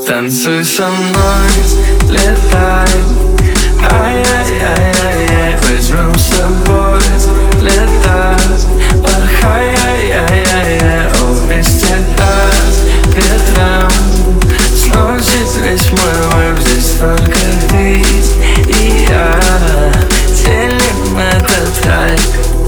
Танцуй со мной, летай. Ай-яй-яй-яй-яй, возьмем с собой летать. Порхай, ай-яй-яй-яй, вместе так ветром сносит весь мой вайб. Здесь только ты и я делим этот рай.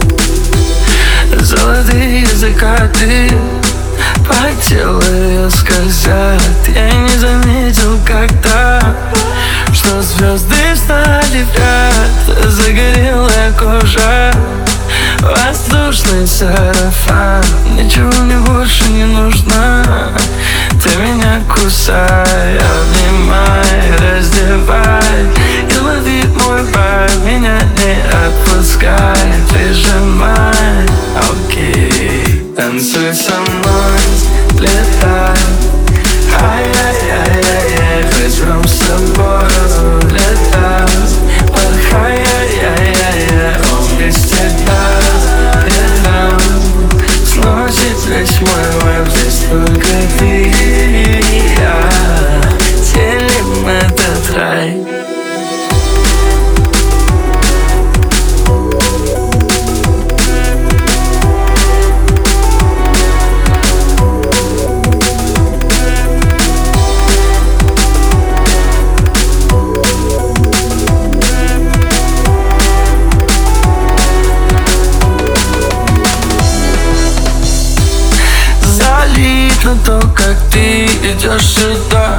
Золотые закаты по телу ее скользят. Я не заметил когда, что звезды встали в ряд. Загорелая кожа, воздушный сарафан. Ничего мне больше не нужно. Ты меня кусай, обнимай, раздевай и лови мой вайб. Меня не отпускай, прижимай. Окей, танцуй со мной, летай. Ай-яй-яй-яй-яй, возьмем с собой летать. Порхай, ай-яй-яй-яй, вместе так ветром сносит весь мой вайб. Здесь только ты и я делим этот рай. Но то, как ты идешь сюда,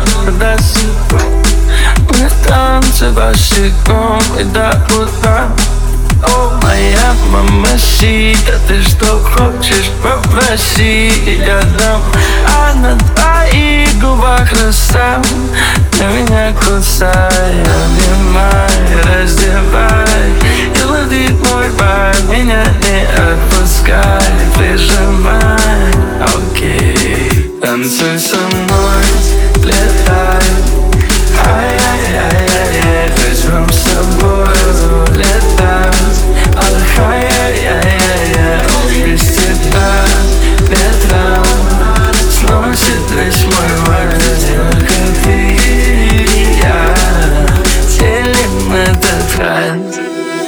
мы в танце босиком и до утра. О, моя мамасита, ты что хочешь, попроси, я дам. А на твоих губах росам, ты меня кусай, обнимай, раздевай и лови мой вайб. Меня не отпускай, прижимай. Окей, танцуй со мной, летай. Ай-яй-яй-яй-яй, возьмем с собой летать. Порхай, ай-яй-яй-яй, вместе так ветром сносит весь мой вайб. Только ты и я делим этот рай.